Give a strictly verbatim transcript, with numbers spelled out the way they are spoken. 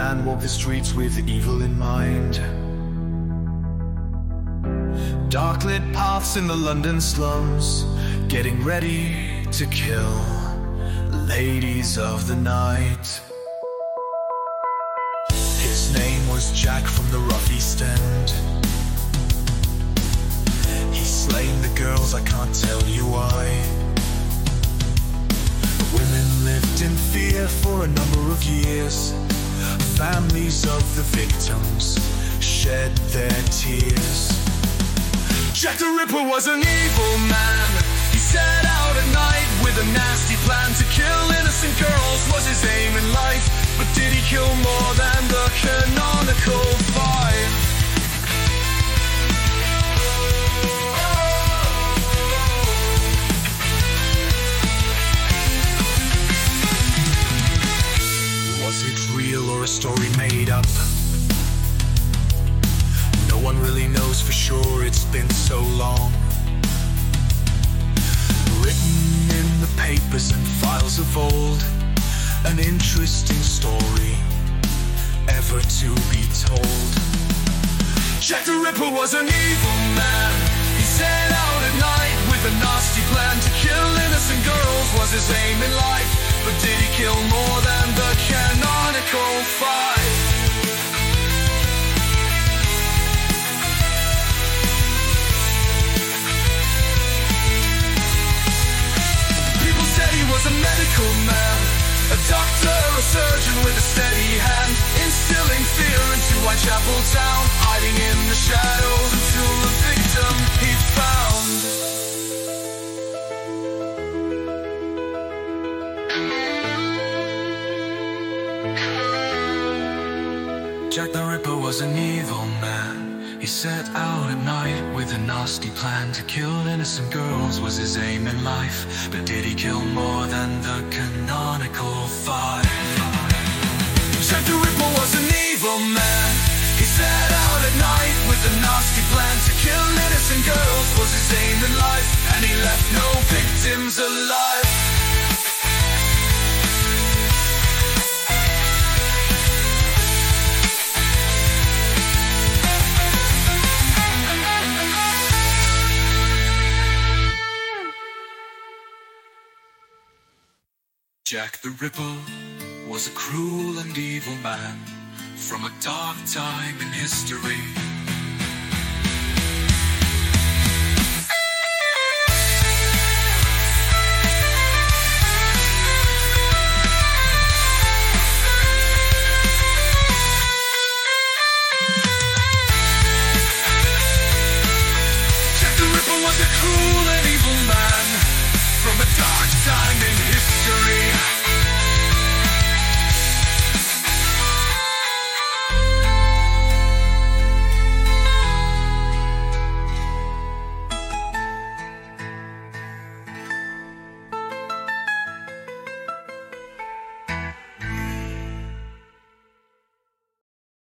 man walked the streets with evil in mind. Dark lit paths in the London slums, getting ready to kill ladies of the night. His name was Jack from the rough East End. He's slain the girls, I can't tell you why. Women lived in fear for a number of years. Families of the victims shed their tears. Jack the Ripper was an evil man. He set out at night with a nasty plan to kill innocent girls was his aim in life. But did he kill more than the canonical five? Was it real or a story made up? No one really knows for sure, it's been so long. Written in the papers and files of old, an interesting story ever to be told. Jack the Ripper was an evil man. He set out at night with a nasty plan to kill innocent girls was his aim in life. But did he kill more than the canonical five? People said he was a medical man, a doctor, a surgeon with a steady hand, instilling fear into Whitechapel town, hiding in the shadows until the victim he found. Jack the Ripper was an evil man. He set out at night with a nasty plan to kill innocent girls was his aim in life. But did he kill more than the canonical five? Jack the Ripper was an evil man. He set out at night with a nasty plan to kill innocent girls was his aim in life. And he left no victims alive. Jack the Ripper was a cruel and evil man from a dark time in history.